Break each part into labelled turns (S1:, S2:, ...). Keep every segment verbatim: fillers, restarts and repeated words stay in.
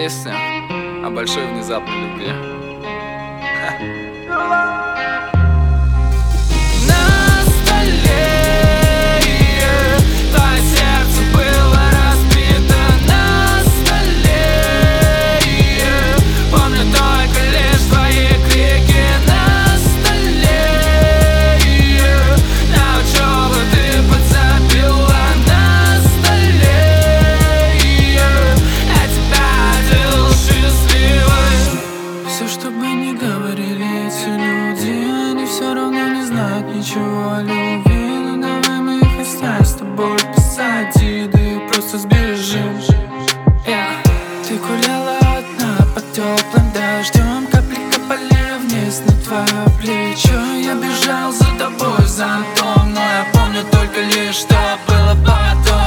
S1: Песня о большой внезапной любви.
S2: Ничего о любви, ну давай мы их оставим с тобой позади, да и просто сбежим. yeah. Ты гуляла одна под теплым дождем, капли капали вниз на твое плечо. Я бежал за тобой зонтом, но я помню только лишь, что было потом.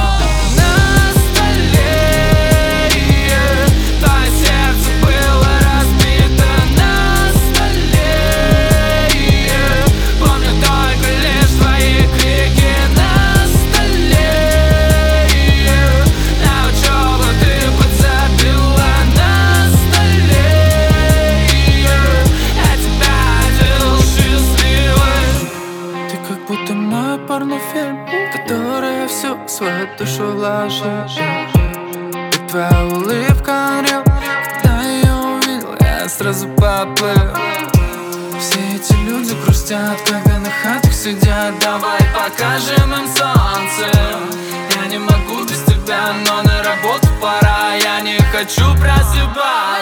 S2: Будто мой порнофильм, который всю свою душу вложил. И твоя улыбка Unreal, когда я ее увидел, я сразу поплыл. Все эти люди грустят, когда на хатах сидят. Давай покажем им солнце. Я не могу без тебя, но на работу пора. Я не хочу просыпаться.